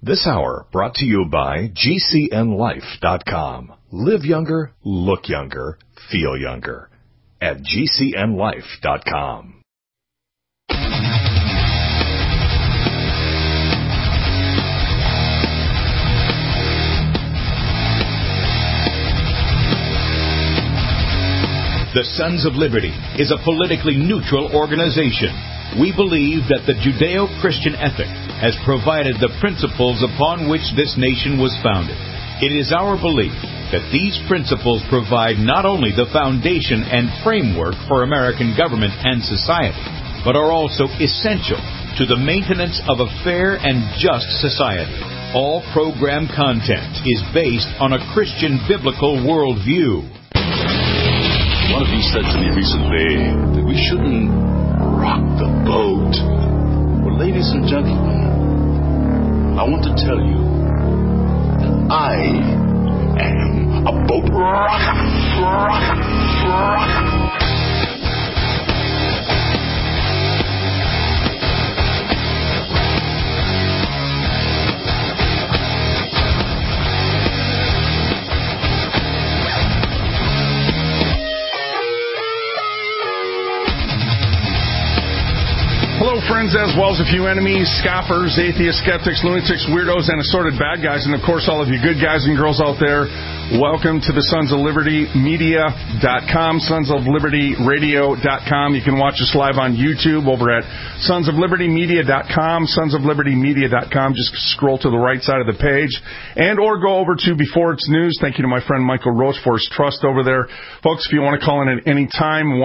This hour brought to you by GCNLife.com. Live younger, look younger, feel younger. At GCNLife.com. The Sons of Liberty is a politically neutral organization. We believe that the Judeo-Christian ethic has provided the principles upon which this nation was founded. It is our belief that these principles provide not only the foundation and framework for American government and society, but are also essential to the maintenance of a fair and just society. All program content is based on a Christian biblical worldview. One of you said to me recently that we shouldn't rock the boat. Well, ladies and gentlemen, I want to tell you that I am a boat rocker. Hello, friends, as well as a few enemies, scoffers, atheists, skeptics, lunatics, weirdos, and assorted bad guys. And, of course, all of you good guys and girls out there, welcome to the Sons of Liberty Media.com, Sons of Liberty Radio.com. You can watch us live on YouTube over at Sons of Liberty Media.com, Sons of Liberty Media.com. Just scroll to the right side of the page and or go over to Before It's News. Thank you to my friend Michael Roach for his trust over there. Folks, if you want to call in at any time,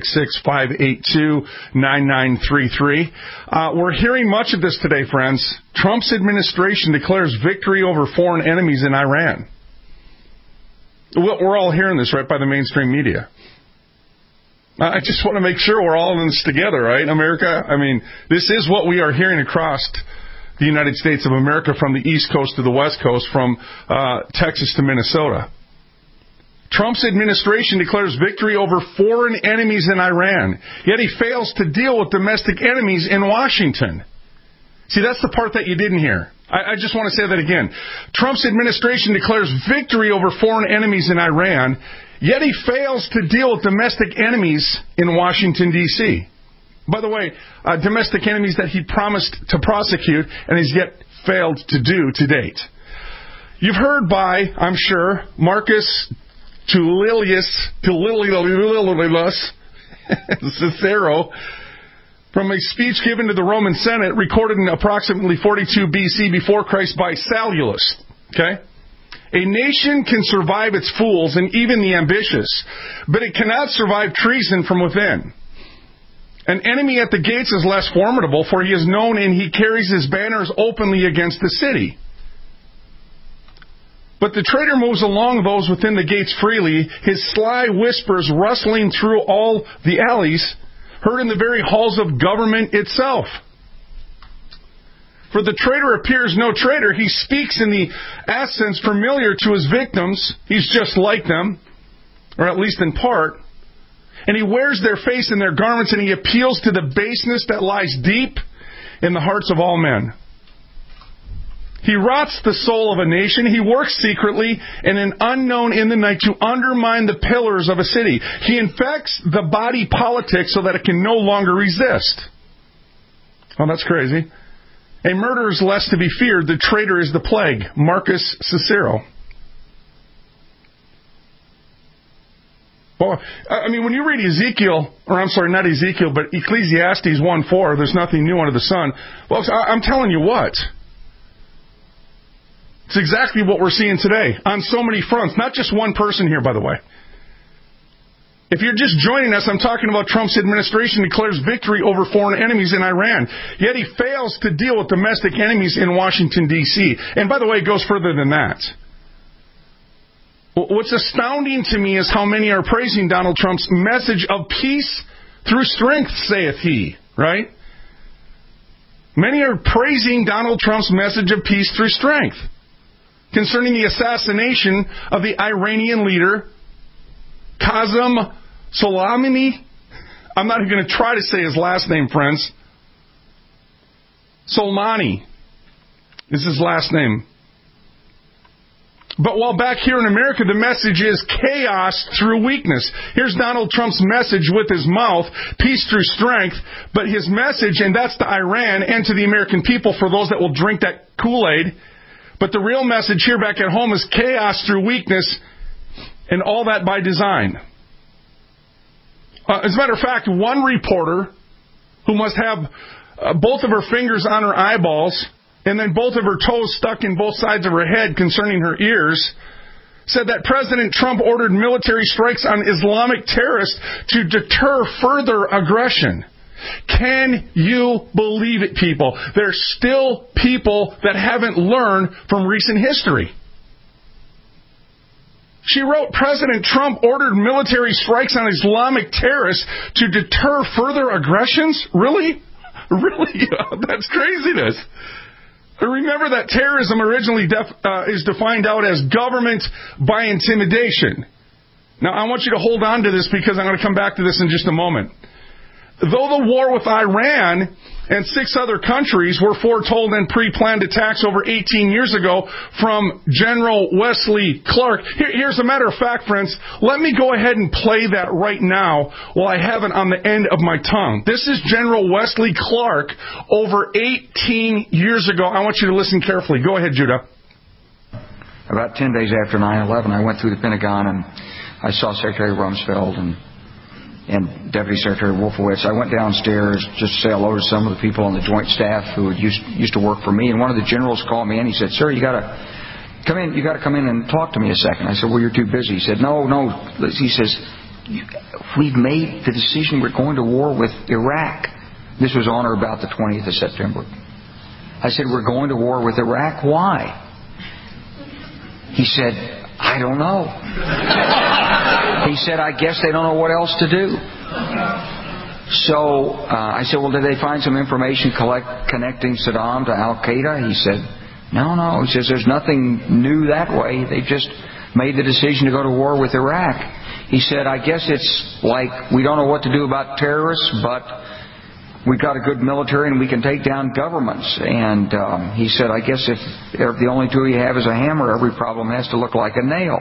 1-866-582-9933. We're hearing much of this today, friends. Trump's administration declares victory over foreign enemies in Iran. We're all hearing this, right, by the mainstream media. I just want to make sure we're all in this together, right, America? I mean, this is what we are hearing across the United States of America, from the East Coast to the West Coast, from Texas to Minnesota. Trump's administration declares victory over foreign enemies in Iran, yet he fails to deal with domestic enemies in Washington. See, that's the part that you didn't hear. I just want to say that again. Trump's administration declares victory over foreign enemies in Iran, yet he fails to deal with domestic enemies in Washington, D.C. By the way, domestic enemies that he promised to prosecute and has yet failed to do to date. You've heard by, I'm sure, Marcus Tullius Cicero, from a speech given to the Roman Senate recorded in approximately 42 BC before Christ by Sallust. Okay? A nation can survive its fools and even the ambitious, but it cannot survive treason from within. An enemy at the gates is less formidable, for he is known and he carries his banners openly against the city. But the traitor moves along those within the gates freely, his sly whispers rustling through all the alleys, heard in the very halls of government itself. For the traitor appears no traitor. He speaks in the accents familiar to his victims. He's just like them, or at least in part. And he wears their face in their garments, and he appeals to the baseness that lies deep in the hearts of all men. He rots the soul of a nation. He works secretly and an unknown in the night to undermine the pillars of a city. He infects the body politic so that it can no longer resist. Oh, that's crazy. A murderer is less to be feared. The traitor is the plague. Marcus Cicero. Well, I mean, when you read Ecclesiastes 1:4, there's nothing new under the sun. Well, I'm telling you what. It's exactly what we're seeing today on so many fronts. Not just one person here, by the way. If you're just joining us, I'm talking about Trump's administration declares victory over foreign enemies in Iran, yet he fails to deal with domestic enemies in Washington, D.C. And by the way, it goes further than that. What's astounding to me is how many are praising Donald Trump's message of peace through strength, saith he, right? Many are praising Donald Trump's message of peace through strength concerning the assassination of the Iranian leader, Qasem Soleimani. I'm not even going to try to say his last name, friends. Soleimani. Is his last name. But while back here in America, the message is chaos through weakness. Here's Donald Trump's message with his mouth, peace through strength. But his message, and that's to Iran and to the American people for those that will drink that Kool-Aid. But the real message here back at home is chaos through weakness, and all that by design. As a matter of fact, one reporter who must have both of her fingers on her eyeballs and then both of her toes stuck in both sides of her head concerning her ears, said that President Trump ordered military strikes on Islamic terrorists to deter further aggression. Can you believe it, people? There's still people that haven't learned from recent history. She wrote, President Trump ordered military strikes on Islamic terrorists to deter further aggressions? Really? Really? That's craziness. Remember that terrorism originally is defined out as government by intimidation. Now, I want you to hold on to this because I'm going to come back to this in just a moment. Though the war with Iran and 6 other countries were foretold and pre-planned attacks over 18 years ago from General Wesley Clark, here's a matter of fact, friends. Let me go ahead and play that right now while I have it on the end of my tongue. This is General Wesley Clark over 18 years ago. I want you to listen carefully. Go ahead, Judah. About 10 days after 9/11, I went through the Pentagon and I saw Secretary Rumsfeld and Deputy Secretary Wolfowitz. I went downstairs just to say hello to some of the people on the Joint Staff who had used to work for me. And one of the generals called me in. He said, "Sir, you got to come in. You got to come in and talk to me a second." I said, "Well, you're too busy." He said, "No." He says, "We've made the decision. We're going to war with Iraq." This was on or about the 20th of September. I said, "We're going to war with Iraq. Why?" He said, "I don't know." He said, "I guess they don't know what else to do." So I said, "Well, did they find some information connecting Saddam to Al-Qaeda?" He said, No. He says, "There's nothing new that way. They just made the decision to go to war with Iraq." He said, "I guess it's like we don't know what to do about terrorists, but we've got a good military and we can take down governments." And he said, "I guess if the only tool you have is a hammer, every problem has to look like a nail."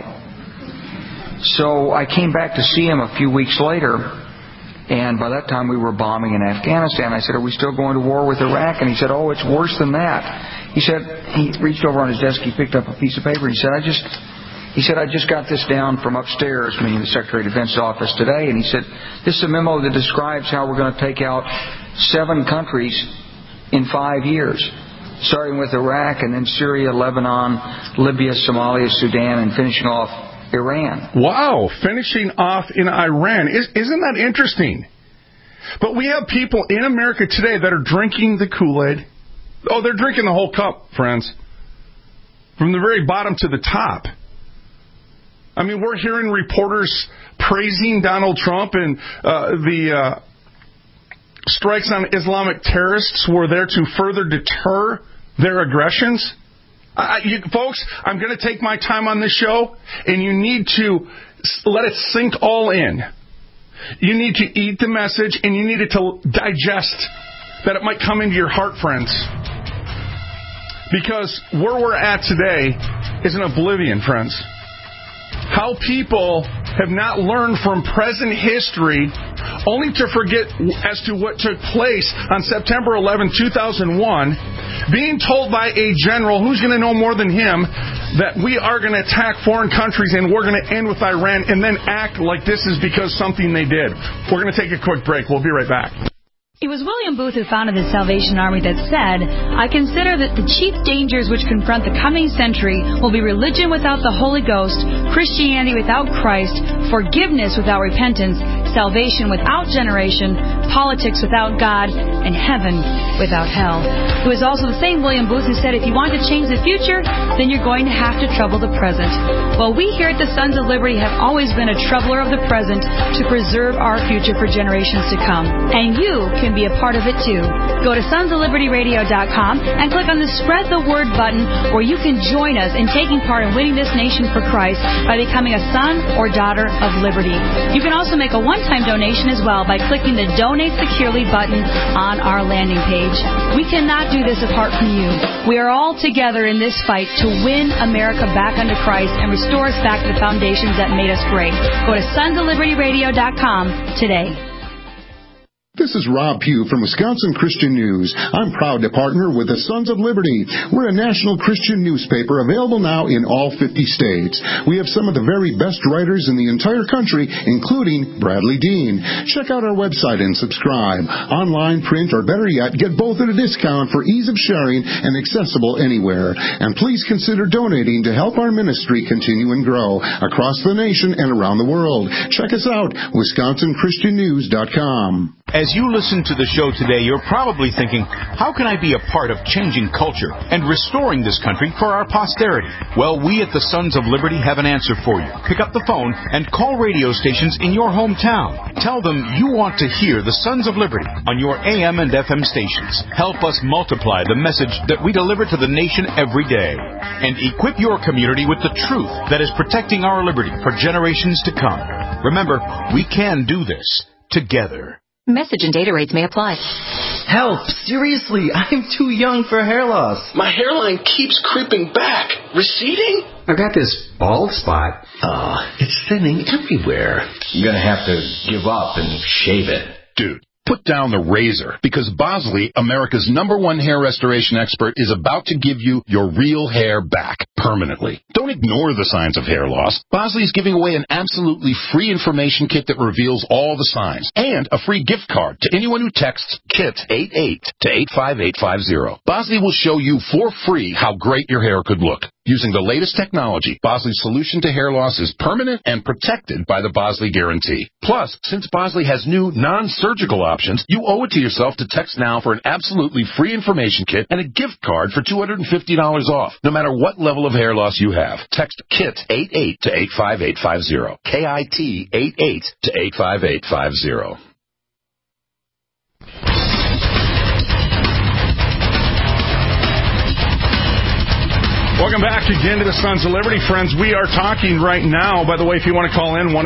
So I came back to see him a few weeks later, and by that time we were bombing in Afghanistan. I said, "Are we still going to war with Iraq?" And he said, "Oh, it's worse than that." He said, he reached over on his desk, he picked up a piece of paper, he said, I just got this down from upstairs, meaning the Secretary of Defense's office today, and he said, "This is a memo that describes how we're going to take out 7 countries in 5 years, starting with Iraq and then Syria, Lebanon, Libya, Somalia, Sudan, and finishing off Iran." Wow, finishing off in Iran. Isn't that interesting? But we have people in America today that are drinking the Kool-Aid. Oh, they're drinking the whole cup, friends. From the very bottom to the top. I mean, we're hearing reporters praising Donald Trump and the strikes on Islamic terrorists were there to further deter their aggressions. Folks, I'm going to take my time on this show, and you need to let it sink all in. You need to eat the message, and you need it to digest, that it might come into your heart, friends. Because where we're at today is an oblivion, friends. How people have not learned from present history, only to forget as to what took place on September 11, 2001, being told by a general who's going to know more than him that we are going to attack foreign countries and we're going to end with Iran, and then act like this is because something they did. We're going to take a quick break. We'll be right back. It was William Booth who founded the Salvation Army that said, "I consider that the chief dangers which confront the coming century will be religion without the Holy Ghost, Christianity without Christ, forgiveness without repentance, salvation without generation, politics without God, and heaven without hell." It was also the same William Booth who said, "If you want to change the future, then you're going to have to trouble the present." Well, we here at the Sons of Liberty have always been a troubler of the present to preserve our future for generations to come. And you can be a part of it too. Go to sonsoflibertyradio.com and click on the Spread the Word button, where you can join us in taking part in winning this nation for Christ by becoming a son or daughter of liberty. You can also make a one-time one-time donation as well by clicking the Donate Securely button on our landing page. We cannot do this apart from you. We are all together in this fight to win America back unto Christ and restore us back to the foundations that made us great. Go to sonsoflibertyradio.com today. This is Rob Pugh from Wisconsin Christian News. I'm proud to partner with the Sons of Liberty. We're a national Christian newspaper available now in all 50 states. We have some of the very best writers in the entire country, including Bradley Dean. Check out our website and subscribe. Online, print, or better yet, get both at a discount for ease of sharing and accessible anywhere. And please consider donating to help our ministry continue and grow across the nation and around the world. Check us out, WisconsinChristianNews.com. As you listen to the show today, you're probably thinking, how can I be a part of changing culture and restoring this country for our posterity? Well, we at the Sons of Liberty have an answer for you. Pick up the phone and call radio stations in your hometown. Tell them you want to hear the Sons of Liberty on your AM and FM stations. Help us multiply the message that we deliver to the nation every day. And equip your community with the truth that is protecting our liberty for generations to come. Remember, we can do this together. Message and data rates may apply. Help! Seriously, I'm too young for hair loss. My hairline keeps creeping back. Receding? I've got this bald spot. It's thinning everywhere. I'm gonna have to give up and shave it. Dude, put down the razor, because Bosley, America's #1 hair restoration expert, is about to give you your real hair back permanently. Don't ignore the signs of hair loss. Bosley is giving away an absolutely free information kit that reveals all the signs, and a free gift card to anyone who texts KIT88 to 85850. Bosley will show you for free how great your hair could look. Using the latest technology, Bosley's solution to hair loss is permanent and protected by the Bosley Guarantee. Plus, since Bosley has new non-surgical options, you owe it to yourself to text now for an absolutely free information kit and a gift card for $250 off, no matter what level of hair loss you have. Text KIT88 to 85850. KIT88 to 85850. Welcome back again to the Sons of Liberty, friends. We are talking right now, by the way, if you want to call in,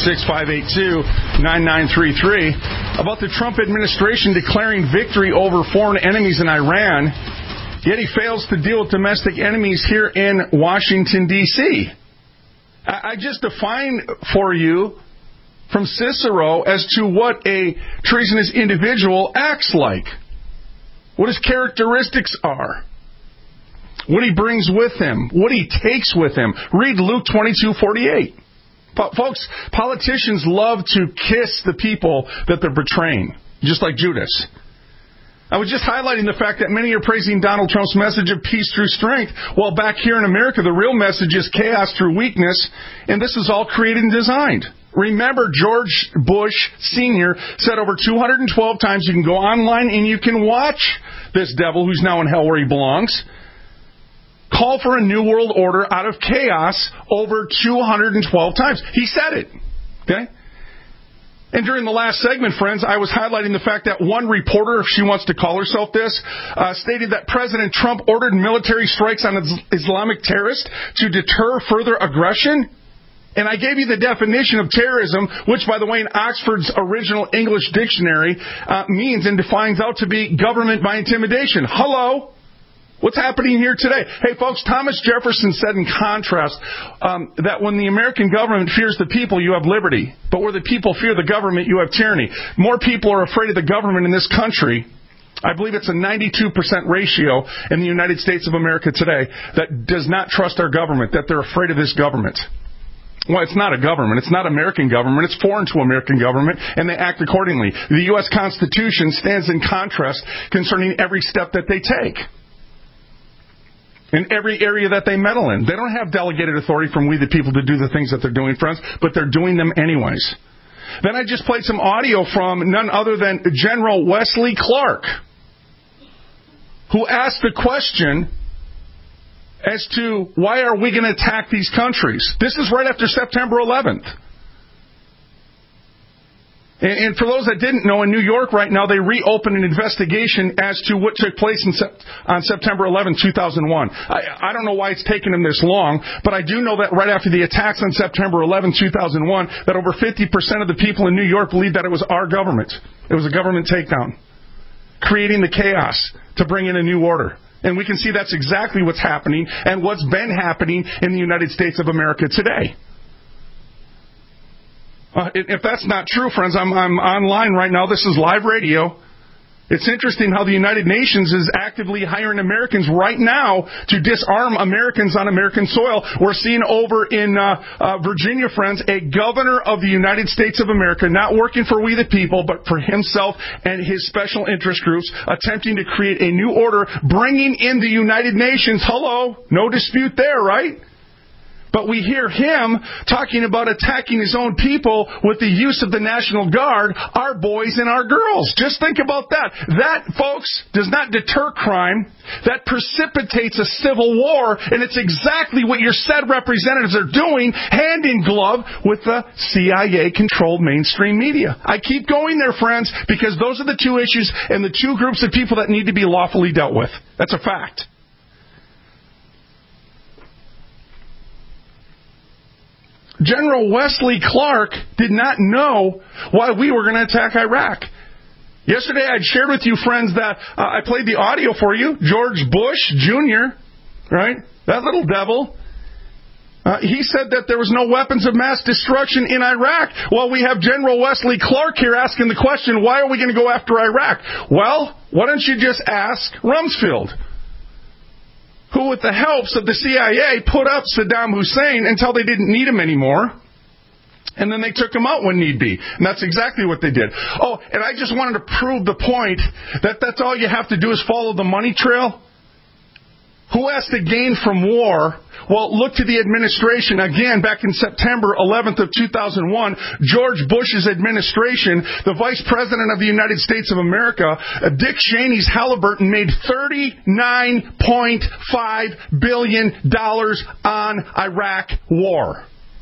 1-866-582-9933, about the Trump administration declaring victory over foreign enemies in Iran, yet he fails to deal with domestic enemies here in Washington, D.C. I just defined for you from Cicero as to what a treasonous individual acts like, what his characteristics are, what he brings with him, what he takes with him. Read Luke 22:48. Folks, politicians love to kiss the people that they're betraying, just like Judas. I was just highlighting the fact that many are praising Donald Trump's message of peace through strength, while back here in America, the real message is chaos through weakness, and this is all created and designed. Remember, George Bush Sr. said over 212 times, you can go online and you can watch this devil who's now in hell where he belongs call for a new world order out of chaos over 212 times. He said it. Okay? And during the last segment, friends, I was highlighting the fact that one reporter, if she wants to call herself this, stated that President Trump ordered military strikes on Islamic terrorists to deter further aggression. And I gave you the definition of terrorism, which, by the way, in Oxford's original English dictionary, means and defines out to be government by intimidation. Hello? What's happening here today? Hey, folks, Thomas Jefferson said in contrast that when the American government fears the people, you have liberty. But where the people fear the government, you have tyranny. More people are afraid of the government in this country. I believe it's a 92% ratio in the United States of America today that does not trust our government, that they're afraid of this government. Well, it's not a government. It's not American government. It's foreign to American government, and they act accordingly. The U.S. Constitution stands in contrast concerning every step that they take. In every area that they meddle in. They don't have delegated authority from we the people to do the things that they're doing, friends, but they're doing them anyways. Then I just played some audio from none other than General Wesley Clark, who asked the question as to why are we going to attack these countries. This is right after September 11th. And for those that didn't know, in New York right now, they reopened an investigation as to what took place on September 11, 2001. I don't know why it's taken them this long, but I do know that right after the attacks on September 11, 2001, that over 50% of the people in New York believed that it was our government. It was a government takedown, creating the chaos to bring in a new order. And we can see that's exactly what's happening and what's been happening in the United States of America today. If that's not true, friends, I'm online right now. This is live radio. It's interesting how the United Nations is actively hiring Americans right now to disarm Americans on American soil. We're seeing over in Virginia, friends, a governor of the United States of America, not working for we the people, but for himself and his special interest groups, attempting to create a new order, bringing in the United Nations. Hello, no dispute there, right? But we hear him talking about attacking his own people with the use of the National Guard, our boys and our girls. Just think about that. That, folks, does not deter crime. That precipitates a civil war, and it's exactly what your said representatives are doing, hand in glove with the CIA-controlled mainstream media. I keep going there, friends, because those are the two issues and the two groups of people that need to be lawfully dealt with. That's a fact. General Wesley Clark did not know why we were going to attack Iraq. Yesterday I shared with you, friends, that I played the audio for you. George Bush Jr., right? That little devil. He said that there was no weapons of mass destruction in Iraq. Well, we have General Wesley Clark here asking the question, why are we going to go after Iraq? Well, why don't you just ask Rumsfeld, who, with the helps of the CIA, put up Saddam Hussein until they didn't need him anymore. And then they took him out when need be. And that's exactly what they did. Oh, and I just wanted to prove the point that that's all you have to do is follow the money trail. Who has to gain from war? Well, look to the administration. Again, back in September 11th of 2001, George Bush's administration, the Vice President of the United States of America, Dick Cheney's Halliburton, made $39.5 billion on Iraq war.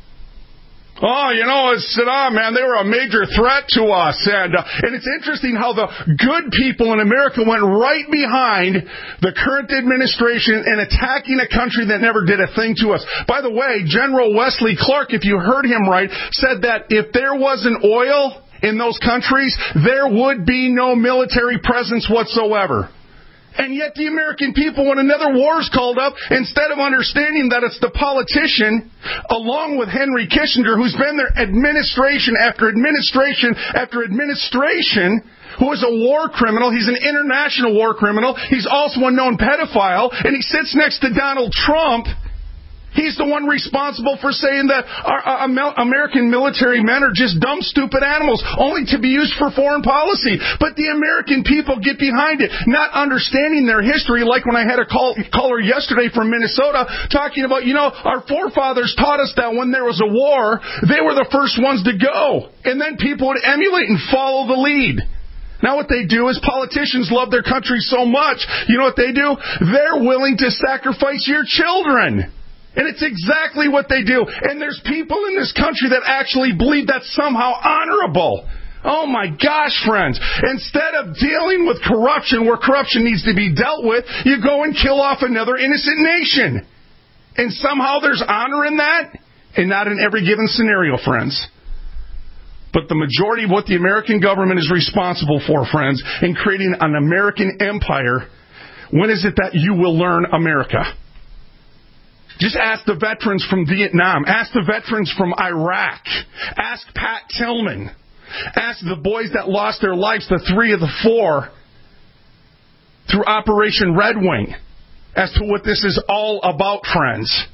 Oh, you know, Saddam, man, they were a major threat to us. And it's interesting how the good people in America went right behind the current administration in attacking a country that never did a thing to us. By the way, General Wesley Clark, if you heard him right, said that if there wasn't oil in those countries, there would be no military presence whatsoever. And yet the American people, when another war is called up, instead of understanding that it's the politician, along with Henry Kissinger, who's been there administration after administration after administration, who is a war criminal, he's an international war criminal, he's also a known pedophile, and he sits next to Donald Trump. He's the one responsible for saying that our American military men are just dumb, stupid animals, only to be used for foreign policy. But the American people get behind it, not understanding their history, like when I had a caller yesterday from Minnesota talking about, you know, our forefathers taught us that when there was a war, they were the first ones to go. And then people would emulate and follow the lead. Now what they do is politicians love their country so much, you know what they do? They're willing to sacrifice your children. And it's exactly what they do. And there's people in this country that actually believe that's somehow honorable. Oh my gosh, friends. Instead of dealing with corruption where corruption needs to be dealt with, you go and kill off another innocent nation. And somehow there's honor in that, and not in every given scenario, friends. But the majority of what the American government is responsible for, friends, in creating an American empire, when is it that you will learn America? Just ask the veterans from Vietnam. Ask the veterans from Iraq. Ask Pat Tillman. Ask the boys that lost their lives, the 3 of the 4, through Operation Red Wing, as to what this is all about, friends.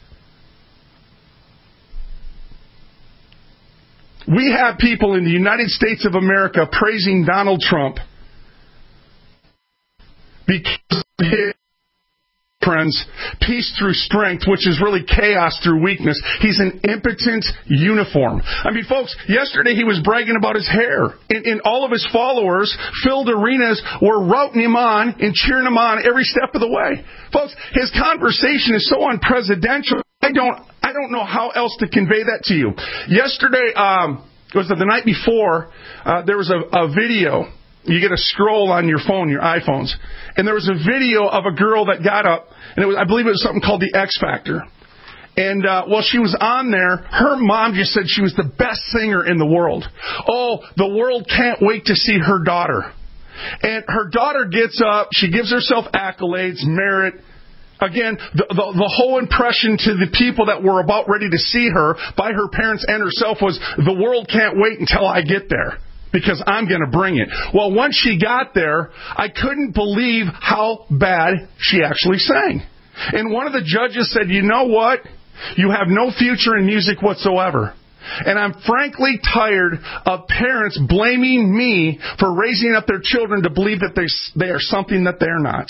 We have people in the United States of America praising Donald Trump because of his, friends, peace through strength, which is really chaos through weakness. He's an impotent uniform. I mean, folks, yesterday he was bragging about his hair. And all of his followers filled arenas were routing him on and cheering him on every step of the way. Folks, his conversation is so unpresidential. I don't know how else to convey that to you. Yesterday, It was the night before, there was a video. You get a scroll on your phone, your iPhones. And there was a video of a girl that got up, and I believe it was something called the X Factor. And while she was on there, her mom just said she was the best singer in the world. Oh, the world can't wait to see her daughter. And her daughter gets up, she gives herself accolades, merit. Again, the whole impression to the people that were about ready to see her by her parents and herself was, the world can't wait until I get there, because I'm going to bring it. Well, once she got there, I couldn't believe how bad she actually sang. And one of the judges said, you know what? You have no future in music whatsoever. And I'm frankly tired of parents blaming me for raising up their children to believe that they are something that they're not.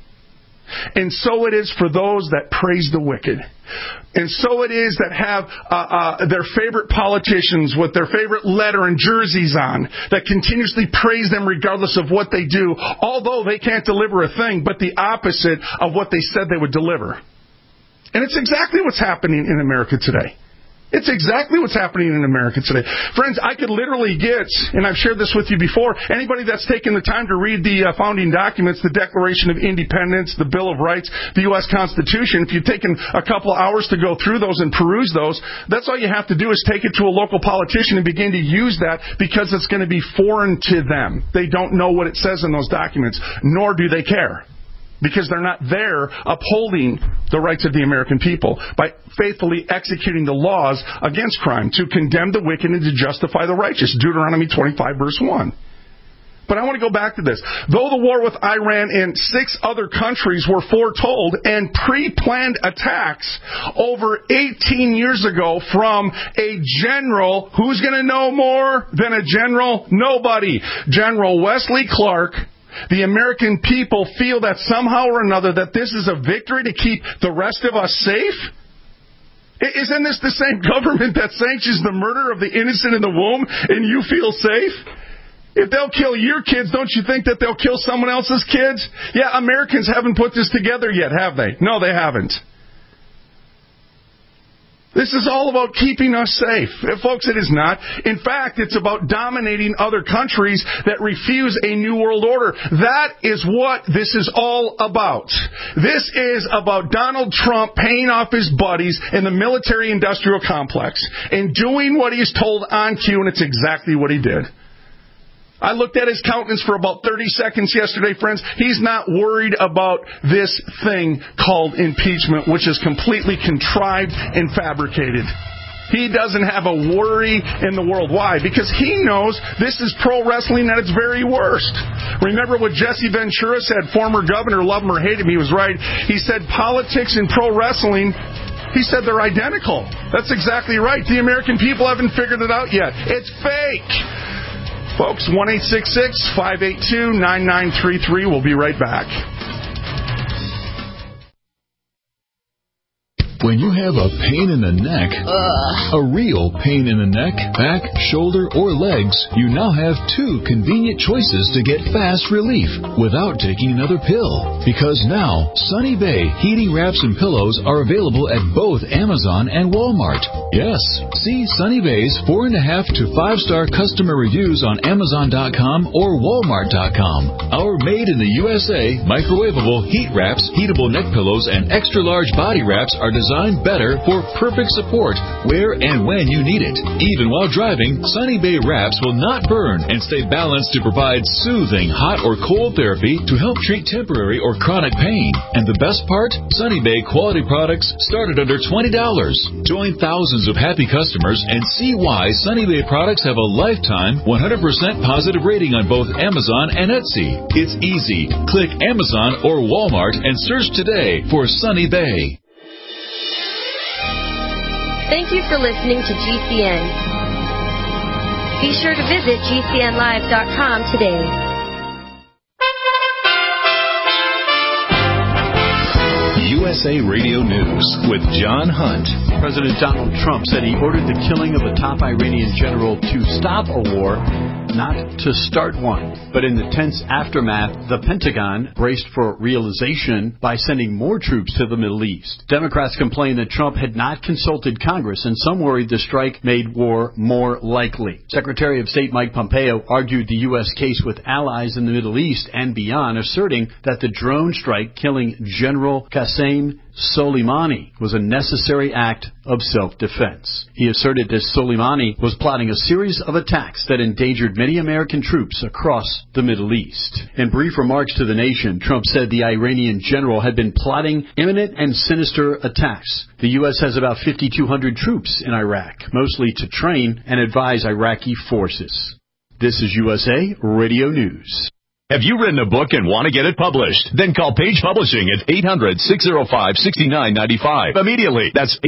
And so it is for those that praise the wicked. And so it is that have their favorite politicians with their favorite letter and jerseys on, that continuously praise them regardless of what they do, although they can't deliver a thing but the opposite of what they said they would deliver. And it's exactly what's happening in America today. It's exactly what's happening in America today. Friends, I could literally get, and I've shared this with you before, anybody that's taken the time to read the founding documents, the Declaration of Independence, the Bill of Rights, the U.S. Constitution, if you've taken a couple of hours to go through those and peruse those, that's all you have to do is take it to a local politician and begin to use that, because it's going to be foreign to them. They don't know what it says in those documents, nor do they care. Because they're not there upholding the rights of the American people by faithfully executing the laws against crime to condemn the wicked and to justify the righteous. Deuteronomy 25, verse 1. But I want to go back to this. Though the war with Iran and 6 other countries were foretold and pre-planned attacks over 18 years ago from a general, who's going to know more than a general? Nobody. General Wesley Clark. The American people feel that somehow or another that this is a victory to keep the rest of us safe? Isn't this the same government that sanctions the murder of the innocent in the womb and you feel safe? If they'll kill your kids, don't you think that they'll kill someone else's kids? Yeah, Americans haven't put this together yet, have they? No, they haven't. This is all about keeping us safe. Folks, it is not. In fact, it's about dominating other countries that refuse a new world order. That is what this is all about. This is about Donald Trump paying off his buddies in the military-industrial complex and doing what he's told on cue, and it's exactly what he did. I looked at his countenance for about 30 seconds yesterday, friends. He's not worried about this thing called impeachment, which is completely contrived and fabricated. He doesn't have a worry in the world. Why? Because he knows this is pro wrestling at its very worst. Remember what Jesse Ventura said, former governor, love him or hate him, he was right. He said politics and pro wrestling, he said they're identical. That's exactly right. The American people haven't figured it out yet. It's fake. Folks, 1-866-582-9933. We'll be right back. When you have a pain in the neck, a real pain in the neck, back, shoulder, or legs, you now have 2 convenient choices to get fast relief without taking another pill. Because now, Sunny Bay heating wraps and pillows are available at both Amazon and Walmart. Yes, see Sunny Bay's 4.5 to 5-star customer reviews on Amazon.com or Walmart.com. Our made in the USA microwavable heat wraps, heatable neck pillows, and extra large body wraps are designed better for perfect support where and when you need it. Even while driving, Sunny Bay wraps will not burn and stay balanced to provide soothing hot or cold therapy to help treat temporary or chronic pain. And the best part? Sunny Bay quality products start at under $20. Join thousands of happy customers and see why Sunny Bay products have a lifetime 100% positive rating on both Amazon and Etsy. It's easy. Click Amazon or Walmart and search today for Sunny Bay. Thank you for listening to GCN. Be sure to visit GCNlive.com today. USA Radio News with John Hunt. President Donald Trump said he ordered the killing of a top Iranian general to stop a war not to start one. But in the tense aftermath, the Pentagon braced for realization by sending more troops to the Middle East. Democrats complained that Trump had not consulted Congress, and some worried the strike made war more likely. Secretary of State Mike Pompeo argued the U.S. case with allies in the Middle East and beyond, asserting that the drone strike killing General Qasem Soleimani was a necessary act of self-defense. He asserted that Soleimani was plotting a series of attacks that endangered many American troops across the Middle East. In brief remarks to the nation, Trump said the Iranian general had been plotting imminent and sinister attacks. The U.S. has about 5,200 troops in Iraq, mostly to train and advise Iraqi forces. This is USA Radio News. Have you written a book and want to get it published? Then call Page Publishing at 800-605-6995. Immediately. That's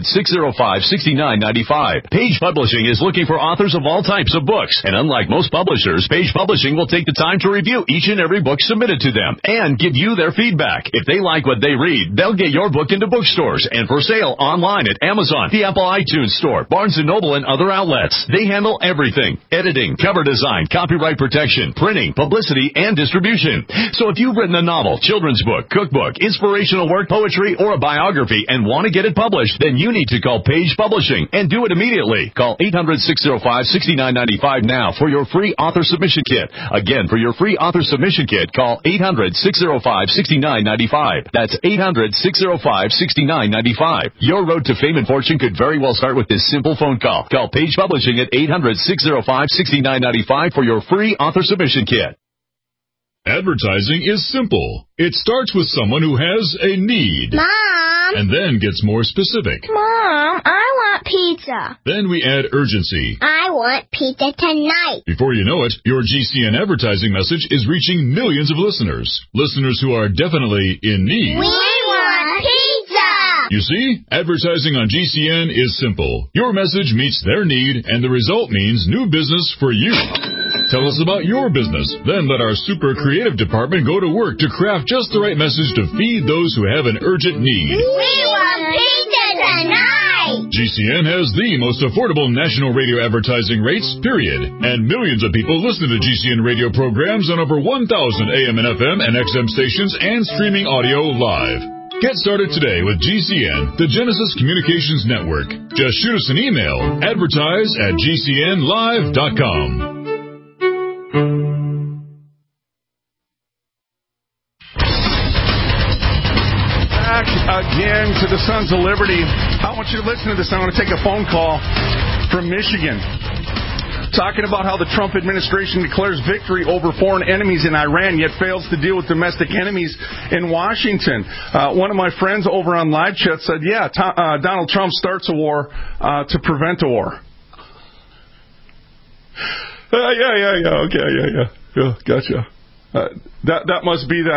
800-605-6995. Page Publishing is looking for authors of all types of books. And unlike most publishers, Page Publishing will take the time to review each and every book submitted to them and give you their feedback. If they like what they read, they'll get your book into bookstores and for sale online at Amazon, the Apple iTunes Store, Barnes & Noble, and other outlets. They handle everything: editing, cover design, copyright protection, printing, publicity, and distribution. So if you've written a novel, children's book, cookbook, inspirational work, poetry, or a biography and want to get it published, then you need to call Page Publishing and do it immediately. Call 800-605-6995 now for your free author submission kit. Again, for your free author submission kit, call 800-605-6995. That's 800-605-6995. Your road to fame and fortune could very well start with this simple phone call. Call Page Publishing at 800-605-6995 for your free author submission kit. Advertising is simple. It starts with someone who has a need. Mom! And then gets more specific. Mom, I want pizza. Then we add urgency. I want pizza tonight. Before you know it, your GCN advertising message is reaching millions of listeners. Listeners who are definitely in need. We want pizza! You see, advertising on GCN is simple. Your message meets their need, and the result means new business for you. Tell us about your business. Then let our super creative department go to work to craft just the right message to feed those who have an urgent need. We want pizza tonight! GCN has the most affordable national radio advertising rates, period. And millions of people listen to GCN radio programs on over 1,000 AM and FM and XM stations and streaming audio live. Get started today with GCN, the Genesis Communications Network. Just shoot us an email, advertise@gcnlive.com. Back again to the Sons of Liberty. I want you to listen to this. I want to take a phone call from Michigan, talking about how the Trump administration declares victory over foreign enemies in Iran, yet fails to deal with domestic enemies in Washington. One of my friends over on live chat said, Donald Trump starts a war to prevent a war. Yeah, gotcha. That must be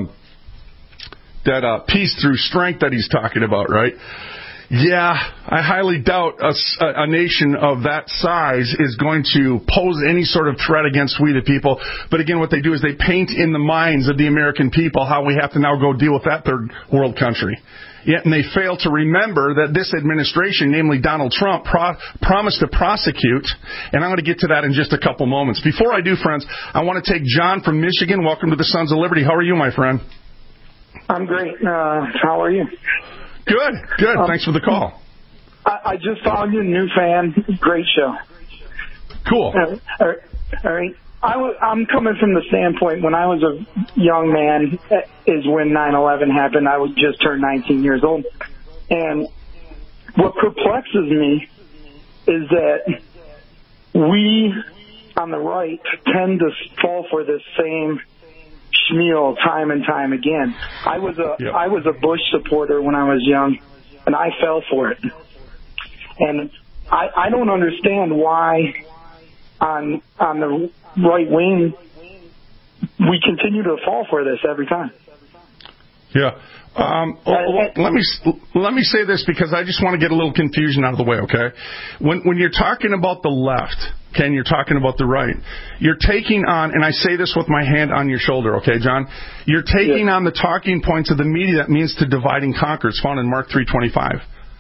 that peace through strength that he's talking about, right? Yeah, I highly doubt a nation of that size is going to pose any sort of threat against we the people. But again, what they do is they paint in the minds of the American people how we have to now go deal with that third world country. Yet, and they fail to remember that this administration, namely Donald Trump, promised to prosecute, and I'm going to get to that in just a couple moments. Before I do, friends, I want to take John from Michigan. Welcome to the Sons of Liberty. How are you, my friend? I'm great. How are you? Good. Thanks for the call. I just found you, new fan. Great show. Cool. All right. I'm coming from the standpoint, when I was a young man is when 9/11 happened. I was just turned 19 years old. And what perplexes me is that we on the right tend to fall for this same schmeal time and time again. I was a Bush supporter when I was young, and I fell for it. And I don't understand why on the right wing we continue to fall for this every time. Yeah. Let me say this, because I just want to get a little confusion out of the way, okay? When you're talking about the left, okay, and you're talking about the right, you're taking on, and I say this with my hand on your shoulder, okay, John? You're taking on the talking points of the media that means to divide and conquer. It's found in Mark 3:25.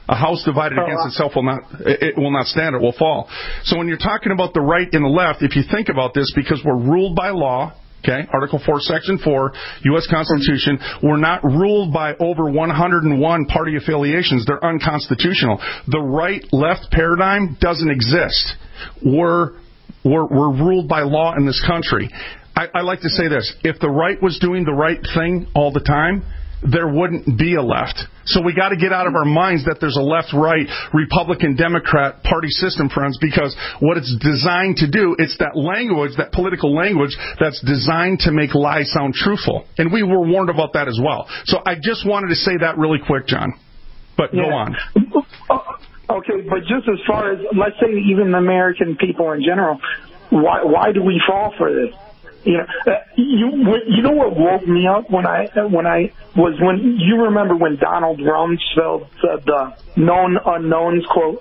A house divided against itself will not stand, it will fall. So when you're talking about the right and the left, if you think about this, because we're ruled by law, okay, Article 4, Section 4, U.S. Constitution, we're not ruled by over 101 party affiliations. They're unconstitutional. The right-left paradigm doesn't exist. We're ruled by law in this country. I like to say this. If the right was doing the right thing all the time, there wouldn't be a left. So we got to get out of our minds that there's a left-right, Republican-Democrat party system, friends, because what it's designed to do, it's that language, that political language, that's designed to make lies sound truthful. And we were warned about that as well. So I just wanted to say that really quick, John. But go on. Okay, but just as far as, let's say, even the American people in general, why do we fall for this? You know what woke me up when you remember when Donald Rumsfeld said the known unknowns quote?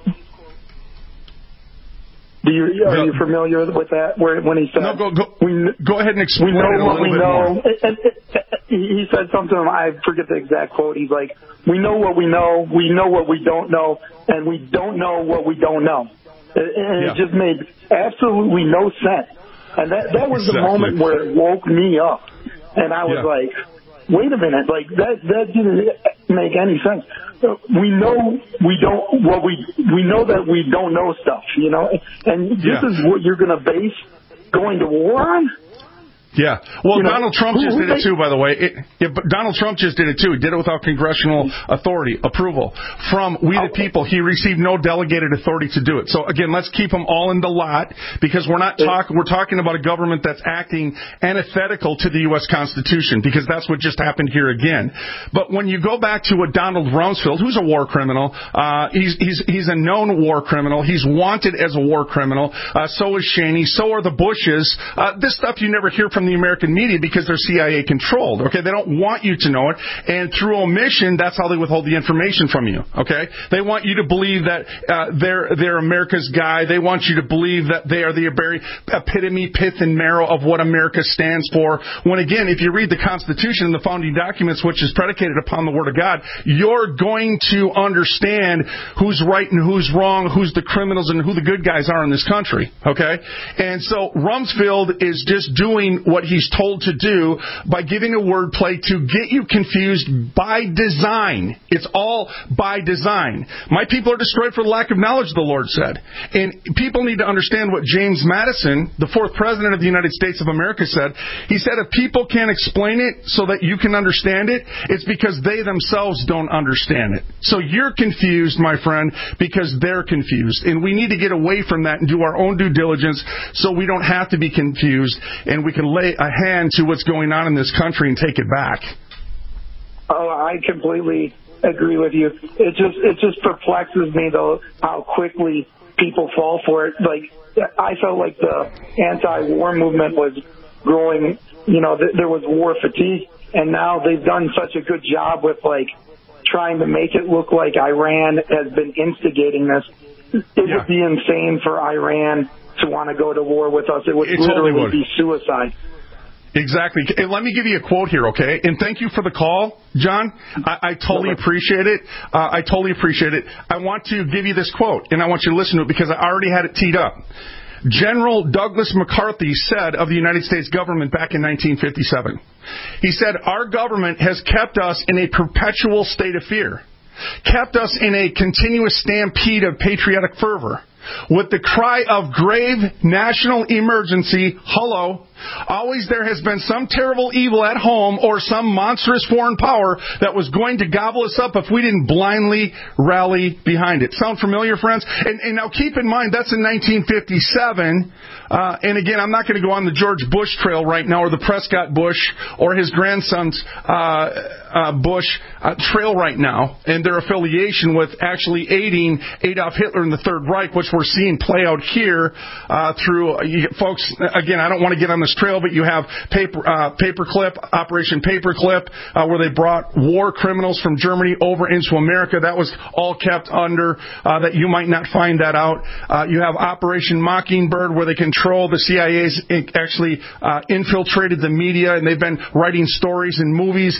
Are you familiar with that? When he said, "No, go ahead and explain we know it a what little we bit know." more. He said something. I forget the exact quote. He's like, "We know what we know. We know what we don't know, and we don't know what we don't know." And it just made absolutely no sense. And that was the moment where it woke me up. And I was like, wait a minute, like that didn't make any sense. We know we know that we don't know stuff, you know? And this is what you're going to base going to war on? Yeah. Well, Donald Trump just did it too, by the way. But Donald Trump just did it too. He did it without congressional authority, approval. From we the people, he received no delegated authority to do it. So again, let's keep them all in the lot, because we're talking about a government that's acting antithetical to the U.S. Constitution, because that's what just happened here again. But when you go back to Donald Rumsfeld, who's a war criminal, he's a known war criminal. He's wanted as a war criminal. So is Cheney. So are the Bushes. This stuff you never hear from the American media because they're CIA controlled. Okay, they don't want you to know it, and through omission, that's how they withhold the information from you. Okay, they want you to believe that they're America's guy. They want you to believe that they are the very epitome, pith, and marrow of what America stands for. When again, if you read the Constitution and the founding documents, which is predicated upon the Word of God, you're going to understand who's right and who's wrong, who's the criminals and who the good guys are in this country. Okay, and so Rumsfeld is just doing what he's told to do by giving a wordplay to get you confused by design. It's all by design. My people are destroyed for the lack of knowledge, the Lord said. And people need to understand what James Madison, the fourth president of the United States of America, said. He said, if people can't explain it so that you can understand it, it's because they themselves don't understand it. So you're confused, my friend, because they're confused. And we need to get away from that and do our own due diligence so we don't have to be confused, and we can lay a hand to what's going on in this country and take it back. Oh, I completely agree with you. It just perplexes me, though, how quickly people fall for it. Like, I felt like the anti-war movement was growing. You know, there was war fatigue, and now they've done such a good job with, like, trying to make it look like Iran has been instigating this. It would be insane for Iran to want to go to war with us. It would literally be suicide. Exactly. And let me give you a quote here, okay? And thank you for the call, John. I totally appreciate it. I totally appreciate it. I want to give you this quote, and I want you to listen to it because I already had it teed up. General Douglas MacArthur said of the United States government back in 1957. He said, our government has kept us in a perpetual state of fear, kept us in a continuous stampede of patriotic fervor. With the cry of grave national emergency, hello, always there has been some terrible evil at home or some monstrous foreign power that was going to gobble us up if we didn't blindly rally behind it. Sound familiar, friends? And now keep in mind, that's in 1957. And again, I'm not going to go on the George Bush trail right now, or the Prescott Bush, or his grandson's Bush trail right now, and their affiliation with actually aiding Adolf Hitler in the Third Reich, which we're seeing play out here through folks. Again, I don't want to get on the this trail, but you have Paperclip, Operation Paperclip, where they brought war criminals from Germany over into America. That was all kept under, that you might not find that out. You have Operation Mockingbird, where they control, the CIA's actually infiltrated the media, and they've been writing stories and movies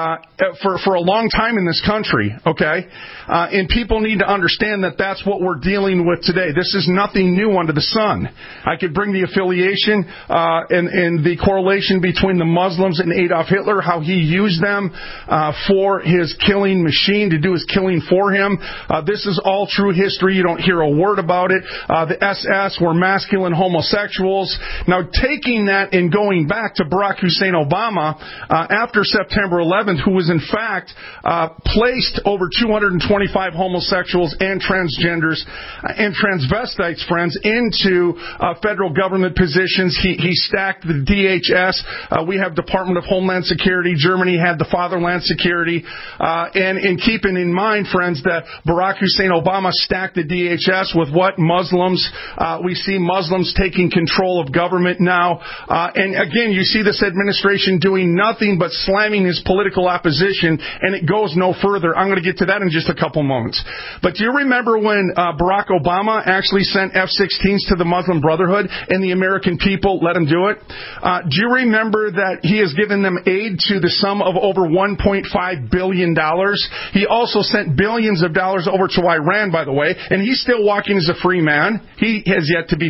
for a long time in this country, okay? And people need to understand that that's what we're dealing with today. This is nothing new under the sun. I could bring the affiliation and the correlation between the Muslims and Adolf Hitler, how he used them for his killing machine, to do his killing for him. This is all true history. You don't hear a word about it. The SS were masculine homosexuals. Now, taking that and going back to Barack Hussein Obama after September 11th, who was in fact placed over 225 homosexuals and transgenders and transvestites, friends, into federal government positions. He stacked the DHS. We have Department of Homeland Security. Germany had the Fatherland Security. And in keeping in mind, friends, that Barack Hussein Obama stacked the DHS with what? Muslims. We see Muslims taking control of government now. And again, you see this administration doing nothing but slamming his political opposition, and it goes no further. I'm going to get to that in just a couple moments. But do you remember when Barack Obama actually sent F-16s to the Muslim Brotherhood and the American people let him do it? Do you remember that he has given them aid to the sum of over $1.5 billion? He also sent billions of dollars over to Iran, by the way, and he's still walking as a free man. He has yet to be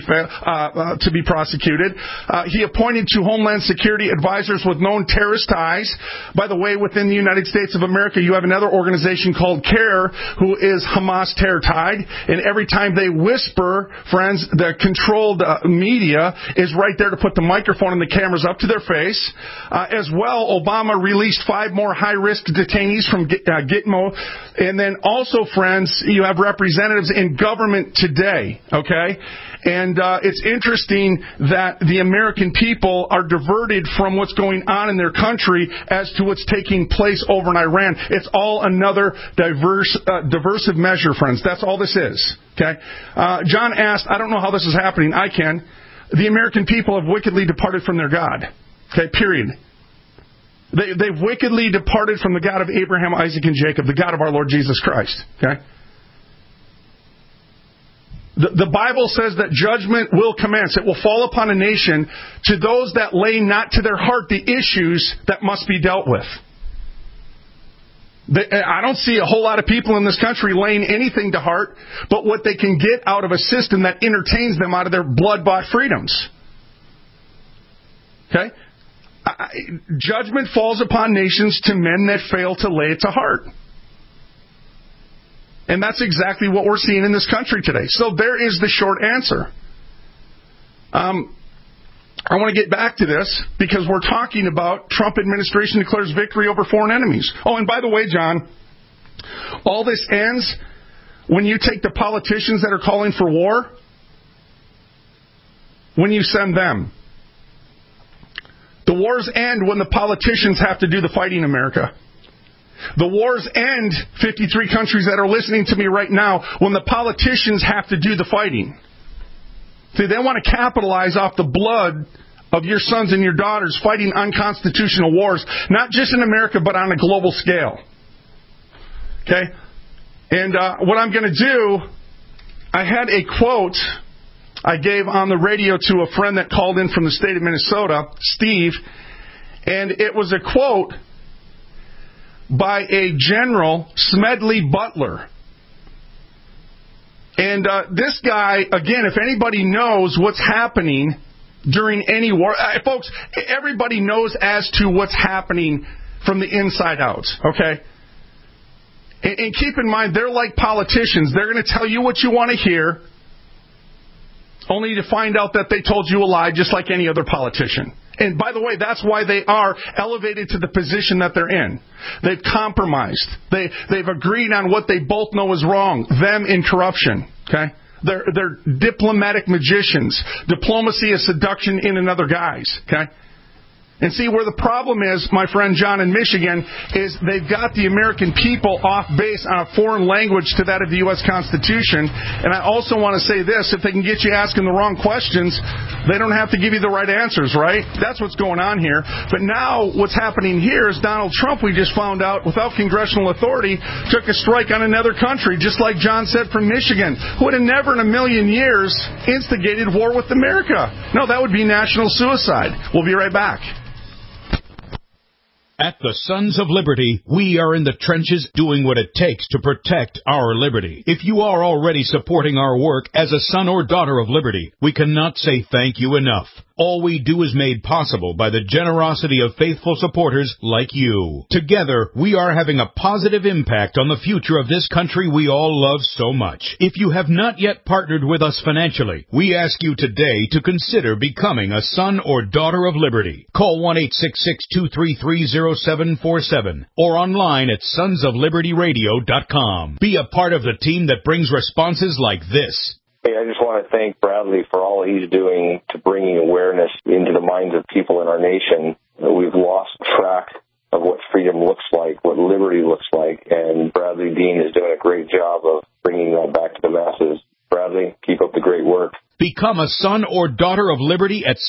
prosecuted. He appointed two Homeland Security advisors with known terrorist ties. By the way, within the United States of America, you have another organization called CARE, who is Hamas terror-tied, and every time they whisper, friends, the controlled media is right there to put the microphone and the cameras up to their face. As well, Obama released 5 more high-risk detainees from Gitmo. And then also, friends, you have representatives in government today, okay? And it's interesting that the American people are diverted from what's going on in their country as to what's taking place over in Iran. It's all another diversive measure, friends. That's all this is, okay? John asked, I don't know how this is happening. I can. The American people have wickedly departed from their God, okay, period. They've wickedly departed from the God of Abraham, Isaac, and Jacob, the God of our Lord Jesus Christ, okay? The Bible says that judgment will commence. It will fall upon a nation to those that lay not to their heart the issues that must be dealt with. I don't see a whole lot of people in this country laying anything to heart but what they can get out of a system that entertains them out of their blood-bought freedoms. Okay? Judgment falls upon nations to men that fail to lay it to heart. And that's exactly what we're seeing in this country today. So there is the short answer. I want to get back to this because we're talking about Trump administration declares victory over foreign enemies. Oh, and by the way, John, all this ends when you take the politicians that are calling for war, when you send them. The wars end when the politicians have to do the fighting in America. The wars end, 53 countries that are listening to me right now, when the politicians have to do the fighting. See, they want to capitalize off the blood of your sons and your daughters fighting unconstitutional wars, not just in America, but on a global scale. Okay? And what I'm going to do, I had a quote I gave on the radio to a friend that called in from the state of Minnesota, Steve, and it was a quote by a General Smedley Butler. And this guy, again, if anybody knows what's happening during any war, folks, everybody knows as to what's happening from the inside out, okay? And keep in mind, they're like politicians. They're going to tell you what you want to hear, only to find out that they told you a lie, just like any other politician. And by the way, that's why they are elevated to the position that they're in. They've compromised. They've agreed on what they both know is wrong. Them in corruption. Okay? They're diplomatic magicians. Diplomacy is seduction in another guise. Okay? And see, where the problem is, my friend John in Michigan, is they've got the American people off base on a foreign language to that of the U.S. Constitution. And I also want to say this, if they can get you asking the wrong questions, they don't have to give you the right answers, right? That's what's going on here. But now what's happening here is Donald Trump, we just found out, without congressional authority, took a strike on another country, just like John said from Michigan, who would have never in a million years instigated war with America. No, that would be national suicide. We'll be right back. At the Sons of Liberty, we are in the trenches doing what it takes to protect our liberty. If you are already supporting our work as a son or daughter of liberty, we cannot say thank you enough. All we do is made possible by the generosity of faithful supporters like you. Together, we are having a positive impact on the future of this country we all love so much. If you have not yet partnered with us financially, we ask you today to consider becoming a son or daughter of liberty. Call 1-866-233-0747 or online at sonsoflibertyradio.com. Be a part of the team that brings responses like this. Hey, I just want to thank Bradley for all he's doing to bringing awareness into the minds of people in our nation. We've lost track of what freedom looks like, what liberty looks like, and Bradley Dean is doing a great job of bringing that back to the masses. Bradley, keep up the great work. Become a son or daughter of liberty at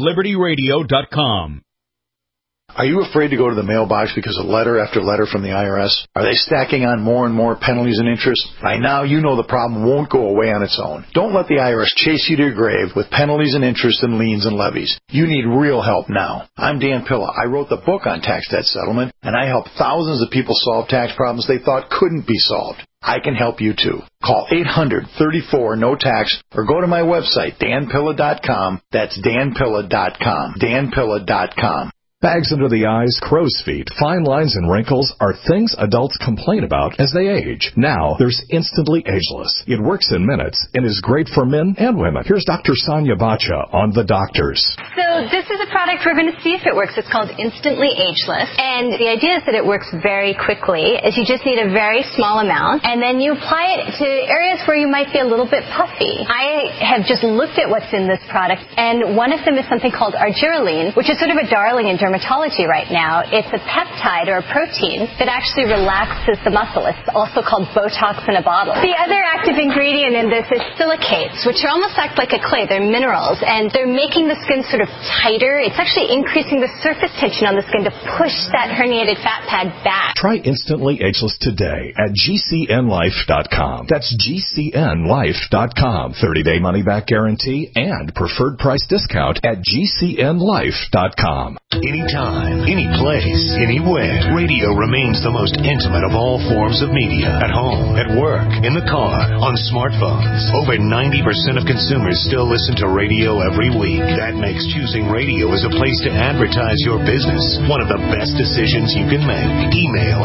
sonsoflibertyradio.com. Are you afraid to go to the mailbox because of letter after letter from the IRS? Are they stacking on more and more penalties and interest? By now, you know the problem won't go away on its own. Don't let the IRS chase you to your grave with penalties and interest and liens and levies. You need real help now. I'm Dan Pilla. I wrote the book on tax debt settlement, and I help thousands of people solve tax problems they thought couldn't be solved. I can help you too. Call 800-34-NO-TAX or go to my website, danpilla.com. That's danpilla.com. danpilla.com. Bags under the eyes, crow's feet, fine lines, and wrinkles are things adults complain about as they age. Now, there's Instantly Ageless. It works in minutes and is great for men and women. Here's Dr. Sonia Bacha on The Doctors. So this is a product we're going to see if it works. It's called Instantly Ageless. And the idea is that it works very quickly, is you just need a very small amount, and then you apply it to areas where you might be a little bit puffy. I have just looked at what's in this product, and one of them is something called argireline, which is sort of a darling in dermatology right now. It's a peptide or a protein that actually relaxes the muscle. It's also called Botox in a bottle. The other active ingredient in this is silicates, which almost act like a clay. They're minerals, and they're making the skin sort of tighter. It's actually increasing the surface tension on the skin to push that herniated fat pad back. Try Instantly Ageless today at GCNlife.com. That's GCNlife.com. 30-day money-back guarantee and preferred price discount at GCNlife.com. Anytime, any place, anywhere, radio remains the most intimate of all forms of media. At home, at work, in the car, on smartphones. Over 90% of consumers still listen to radio every week. That makes choosing radio as a place to advertise your business one of the best decisions you can make. Email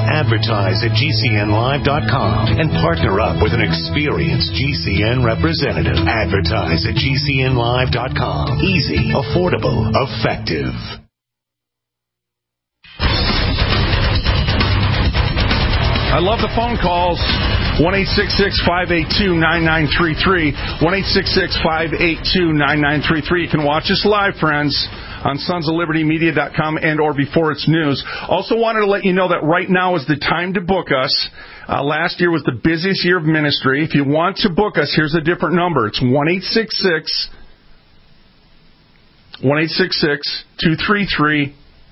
advertise@gcnlive.com and partner up with an experienced GCN representative. Advertise at gcnlive.com. Easy, affordable, effective. I love the phone calls. 1-866-582-9933. 1-866-582-9933. You can watch us live, friends, on sonsoflibertymedia.com and or before it's news. Also wanted to let you know that right now is the time to book us. Last year was the busiest year of ministry. If you want to book us, here's a different number. It's 1-866-233-0747.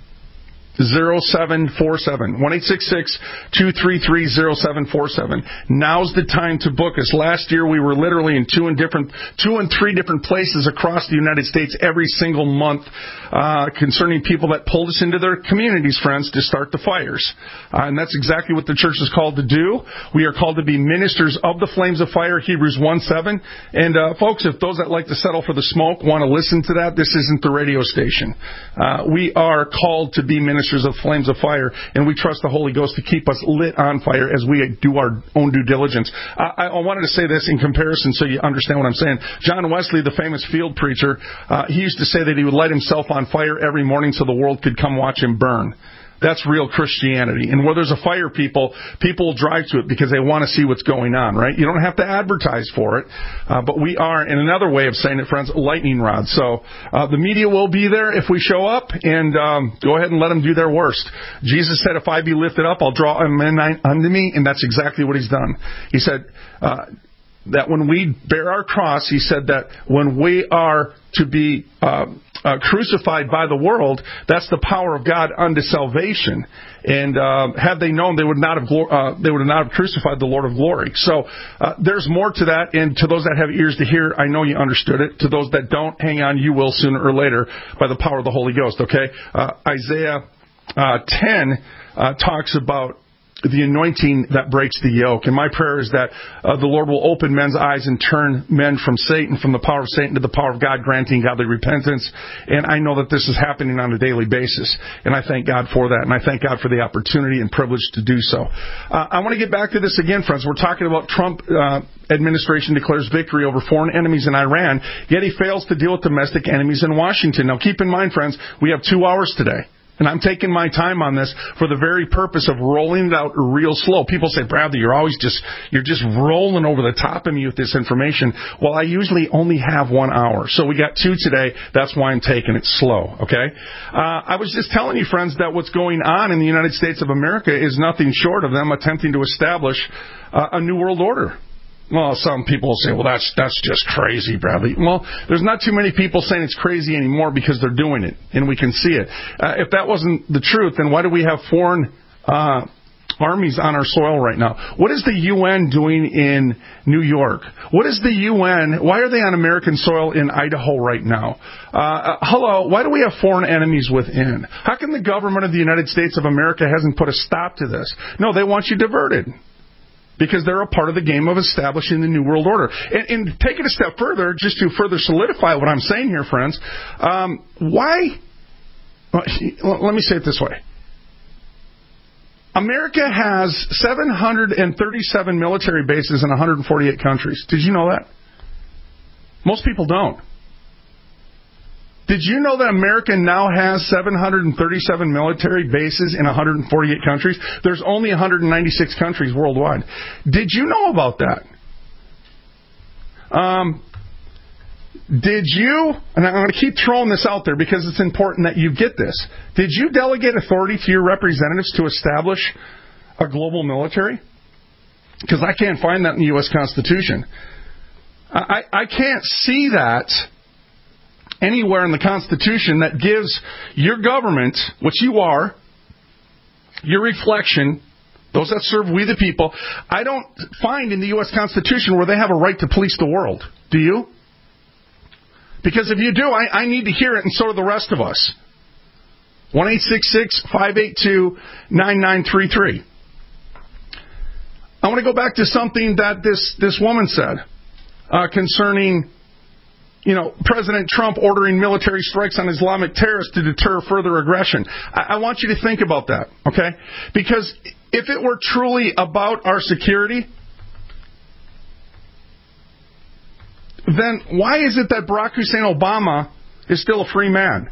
1-866-233-0747. Now's the time to book us. Last year we were literally in two and three different places across the United States every single month concerning people that pulled us into their communities, friends, to start the fires. And that's exactly what the church is called to do. We are called to be ministers of the flames of fire, Hebrews 1:7. And folks, if those that like to settle for the smoke want to listen to that, this isn't the radio station. We are called to be ministers of flames of fire, and we trust the Holy Ghost to keep us lit on fire as we do our own due diligence. I wanted to say this in comparison so you understand what I'm saying. John Wesley, the famous field preacher, he used to say that he would light himself on fire every morning so the world could come watch him burn. That's real Christianity. And where there's a fire, people will drive to it because they want to see what's going on, right? You don't have to advertise for it. But we are, in another way of saying it, friends, lightning rod. So the media will be there if we show up, and go ahead and let them do their worst. Jesus said, if I be lifted up, I'll draw men unto me, and that's exactly what he's done. He said that when we bear our cross, he said that when we are to be crucified by the world, that's the power of God unto salvation. And had they known, they would not have crucified the Lord of glory. So there's more to that. And to those that have ears to hear, I know you understood it. To those that don't, hang on, you will sooner or later by the power of the Holy Ghost. Okay, Isaiah 10 talks about the anointing that breaks the yoke. And my prayer is that the Lord will open men's eyes and turn men from Satan, from the power of Satan to the power of God, granting godly repentance. And I know that this is happening on a daily basis. And I thank God for that. And I thank God for the opportunity and privilege to do so. I want to get back to this again, friends. We're talking about Trump administration declares victory over foreign enemies in Iran, yet he fails to deal with domestic enemies in Washington. Now, keep in mind, friends, we have 2 hours today. And I'm taking my time on this for the very purpose of rolling it out real slow. People say, Bradley, you're just rolling over the top of me with this information. Well, I usually only have 1 hour. So we got 2 today. That's why I'm taking it slow, okay? I was just telling you, friends, that what's going on in the United States of America is nothing short of them attempting to establish a new world order. Well, some people will say, well, that's just crazy, Bradley. Well, there's not too many people saying it's crazy anymore because they're doing it, and we can see it. If that wasn't the truth, then why do we have foreign armies on our soil right now? What is the UN doing in New York? What is the UN? Why are they on American soil in Idaho right now? Hello, why do we have foreign enemies within? How come the government of the United States of America hasn't put a stop to this? No, they want you diverted. Because they're a part of the game of establishing the New World Order. And take it a step further, just to further solidify what I'm saying here, friends. Why? Let me say it this way. America has 737 military bases in 148 countries. Did you know that? Most people don't. Did you know that America now has 737 military bases in 148 countries? There's only 196 countries worldwide. Did you know about that? Did you, and I'm going to keep throwing this out there because it's important that you get this. Did you delegate authority to your representatives to establish a global military? Because I can't find that in the U.S. Constitution. I can't see that anywhere in the Constitution that gives your government, which you are, your reflection, those that serve we the people. I don't find in the U.S. Constitution where they have a right to police the world. Do you? Because if you do, I need to hear it, and so do the rest of us. 1-866-582-9933. I want to go back to something that this woman said concerning President Trump ordering military strikes on Islamic terrorists to deter further aggression. I want you to think about that, okay? Because if it were truly about our security, then why is it that Barack Hussein Obama is still a free man?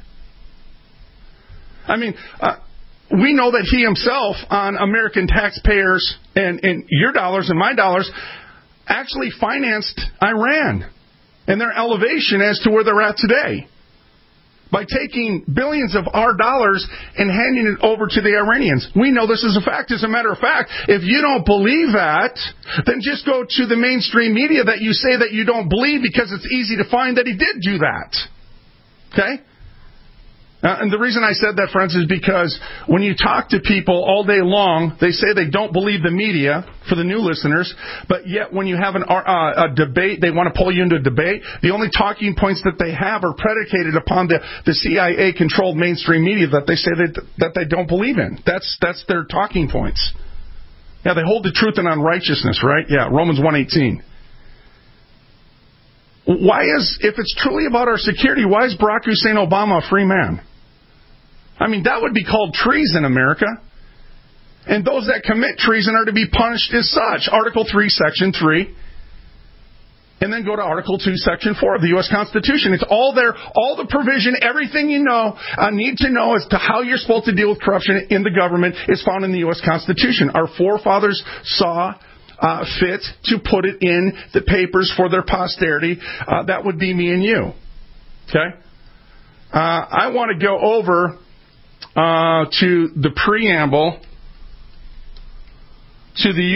I mean, we know that he himself, on American taxpayers and your dollars and my dollars, actually financed Iran and their elevation as to where they're at today by taking billions of our dollars and handing it over to the Iranians. We know this is a fact. As a matter of fact, if you don't believe that, then just go to the mainstream media that you say that you don't believe, because it's easy to find that he did do that. Okay? And the reason I said that, friends, is because when you talk to people all day long, they say they don't believe the media, for the new listeners, but yet when you have a debate, they want to pull you into a debate. The only talking points that they have are predicated upon the CIA-controlled mainstream media that they say that they don't believe in. That's their talking points. Yeah, they hold the truth and unrighteousness, right? Yeah, Romans 1:18. If it's truly about our security, why is Barack Hussein Obama a free man? I mean, that would be called treason, America. And those that commit treason are to be punished as such. Article 3, Section 3. And then go to Article 2, Section 4 of the U.S. Constitution. It's all there, all the provision, everything you need to know as to how you're supposed to deal with corruption in the government is found in the U.S. Constitution. Our forefathers saw fit to put it in the papers for their posterity. That would be me and you. Okay? I want to go over to the preamble to the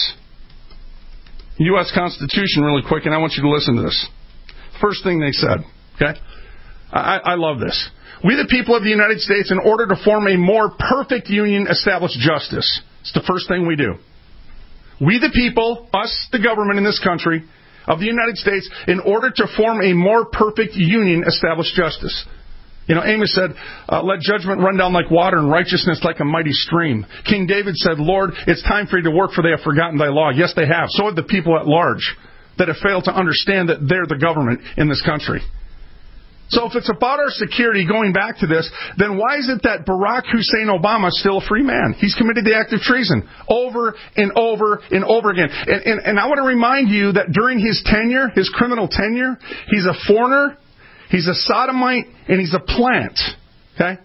U.S. Constitution really quick, and I want you to listen to this. First thing they said, okay? I love this. We, the people of the United States, in order to form a more perfect union, establish justice. It's the first thing we do. We, the people, us, the government in this country, of the United States, in order to form a more perfect union, establish justice. You know, Amos said, let judgment run down like water and righteousness like a mighty stream. King David said, Lord, it's time for you to work, for they have forgotten thy law. Yes, they have. So have the people at large that have failed to understand that they're the government in this country. So if it's about our security, going back to this, then why is it that Barack Hussein Obama is still a free man? He's committed the act of treason over and over and over again. And I want to remind you that during his tenure, his criminal tenure, he's a foreigner, he's a sodomite, and he's a plant. Okay?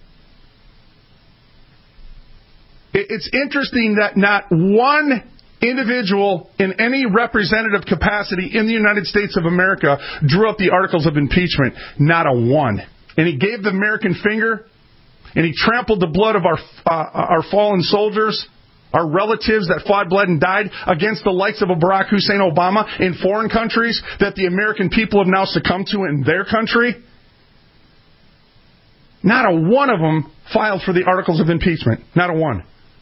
It's interesting that not one individual in any representative capacity in the United States of America drew up the articles of impeachment. Not a one. And he gave the American finger, and he trampled the blood of our fallen soldiers, our relatives that fought, bled, and died against the likes of a Barack Hussein Obama in foreign countries that the American people have now succumbed to in their country. Not a one of them filed for the articles of impeachment. Not a one.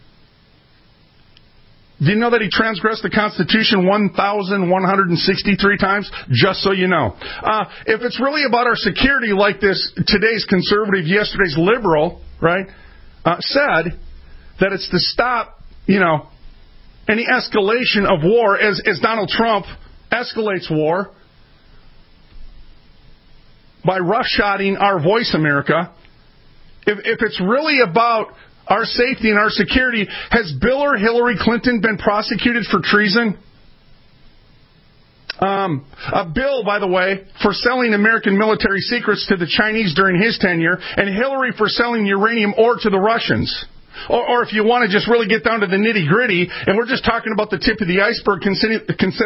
Do you know that he transgressed the Constitution 1,163 times? Just so you know. If it's really about our security like this, today's conservative, yesterday's liberal, right, said that it's to stop, any escalation of war as Donald Trump escalates war by roughshotting our voice, America. If it's really about our safety and our security, has Bill or Hillary Clinton been prosecuted for treason? Bill, by the way, for selling American military secrets to the Chinese during his tenure, and Hillary for selling uranium ore to the Russians. Or if you want to just really get down to the nitty-gritty, and we're just talking about the tip of the iceberg concerning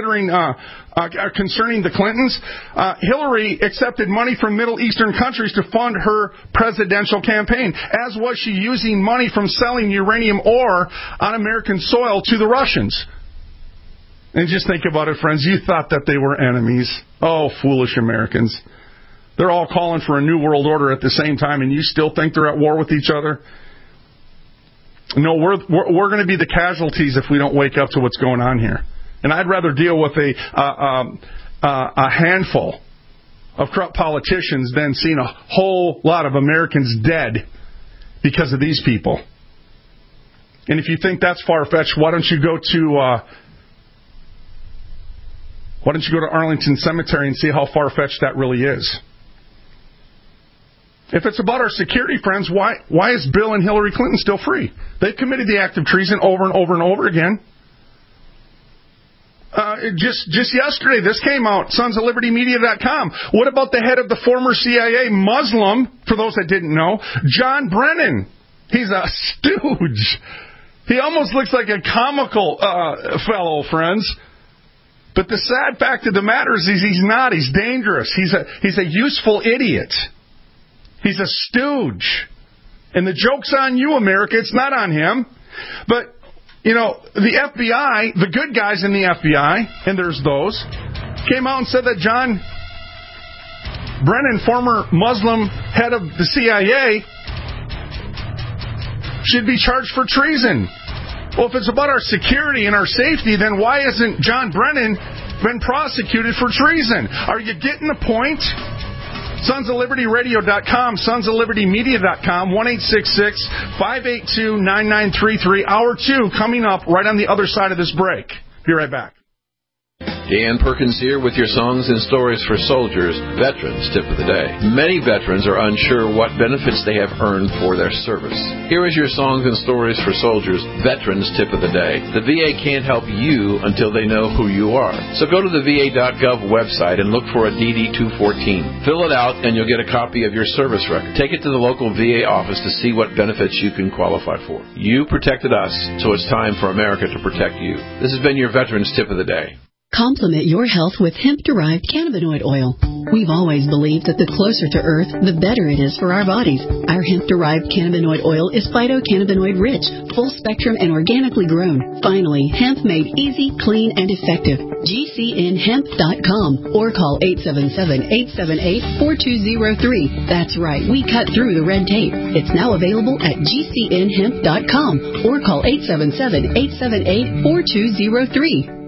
the Clintons, Hillary accepted money from Middle Eastern countries to fund her presidential campaign, as was she using money from selling uranium ore on American soil to the Russians. And just think about it, friends. You thought that they were enemies. Oh, foolish Americans. They're all calling for a new world order at the same time, and you still think they're at war with each other? No, we're going to be the casualties if we don't wake up to what's going on here. And I'd rather deal with a handful of corrupt politicians than seeing a whole lot of Americans dead because of these people. And if you think that's far-fetched, why don't you go to Arlington Cemetery and see how far-fetched that really is? If it's about our security, friends, why is Bill and Hillary Clinton still free? They've committed the act of treason over and over and over again. Just yesterday, this came out, sonsoflibertymedia.com. What about the head of the former CIA Muslim, for those that didn't know, John Brennan? He's a stooge. He almost looks like a comical fellow, friends. But the sad fact of the matter is he's not. He's dangerous. He's a useful idiot. He's a stooge. And the joke's on you, America. It's not on him. But, the FBI, the good guys in the FBI, and there's those, came out and said that John Brennan, former Muslim head of the CIA, should be charged for treason. Well, if it's about our security and our safety, then why hasn't John Brennan been prosecuted for treason? Are you getting the point? SonsOfLibertyRadio.com, SonsOfLibertyMedia.com, 1-866-582-9933. Hour 2 coming up right on the other side of this break. Be right back. Dan Perkins here with your Songs and Stories for Soldiers Veterans Tip of the Day. Many veterans are unsure what benefits they have earned for their service. Here is your Songs and Stories for Soldiers Veterans Tip of the Day. The VA can't help you until they know who you are. So go to the VA.gov website and look for a DD-214. Fill it out and you'll get a copy of your service record. Take it to the local VA office to see what benefits you can qualify for. You protected us, so it's time for America to protect you. This has been your Veterans Tip of the Day. Complement your health with hemp-derived cannabinoid oil. We've always believed that the closer to Earth, the better it is for our bodies. Our hemp-derived cannabinoid oil is phytocannabinoid-rich, full-spectrum, and organically grown. Finally, hemp made easy, clean, and effective. GCNhemp.com or call 877-878-4203. That's right, we cut through the red tape. It's now available at GCNhemp.com or call 877-878-4203.